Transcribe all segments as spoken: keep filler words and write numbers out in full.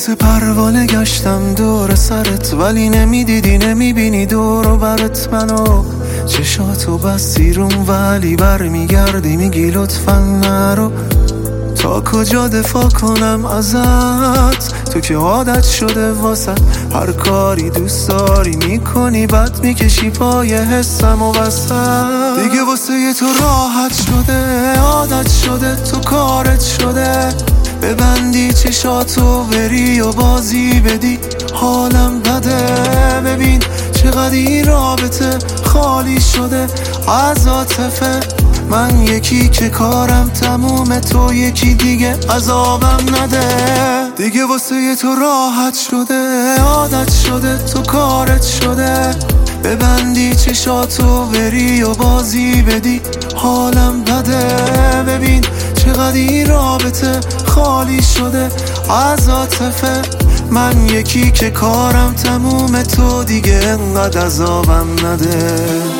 مثل پروانه گشتم دور سرت، ولی نمیدیدی نمیبینی دور و برت منو. چشاتو بستی روم ولی برمیگردی میگی لطفا نرو. تا کجا دفاع کنم ازت، تو که عادت شده واسط هر کاری دوست داری میکنی، بد میکشی پای حسم و وسط. دیگه واسه یه تو راحت شده، عادت شده، تو کارت شده ببندی چشاتو بری و بازی بدی، حالم بده. ببین چقدر این رابطه خالی شده از عاطفه. من یکی که کارم تمومه، تو یکی دیگه عذابم نده. دیگه واسه یه تو راحت شده، عادت شده، تو کارت شده ببندی چشاتو بری و بازی بدی، حالم بده. ببین چقدر این رابطه خالی شده از عاطفه. من یکی که کارم تمومه، تو دیگه انقدر عذابم نده.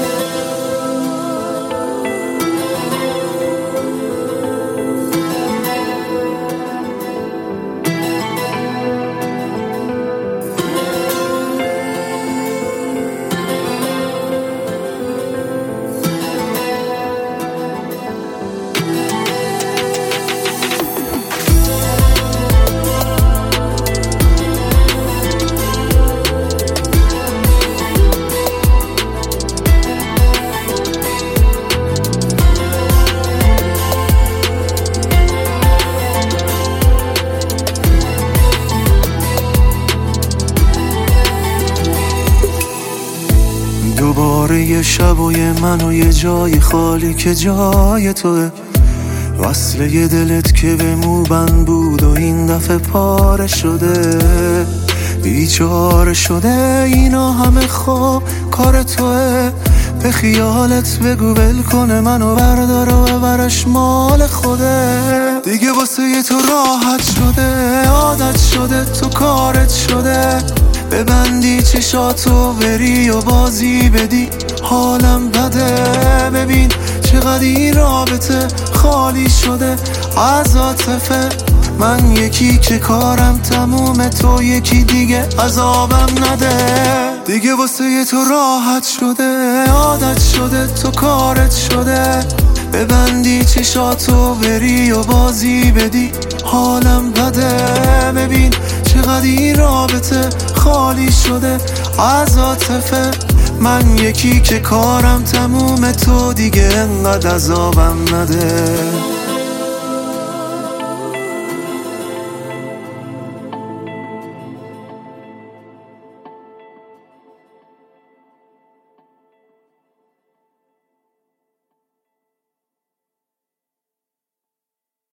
دوباره یه شب و یه من و یه جای خالی که جای توه، وصل یه دلت که به موبند بود و این دفعه پاره شده، بیچاره شده. اینا همه خوب کار توه، به خیالت بگو ول کنه منو بردار و ببرش مال خوده. دیگه واسه یه تو راحت شده، عادت شده، تو کارت شده ببندی چشاتو بری و بازی بدی، حالم بده. ببین چقدر این رابطه خالی شده از عاطفه. من یکی که کارم تمومه، تو یکی دیگه عذابم نده. دیگه واسه یه تو راحت شده، عادت شده، تو کارت شده ببندی چشاتو بری و بازی بدی، حالم بده. ببین چقدر این رابطه خالی شده از عاطفه. من یکی که کارم تمومه، تو دیگه انقدر عذابم نده.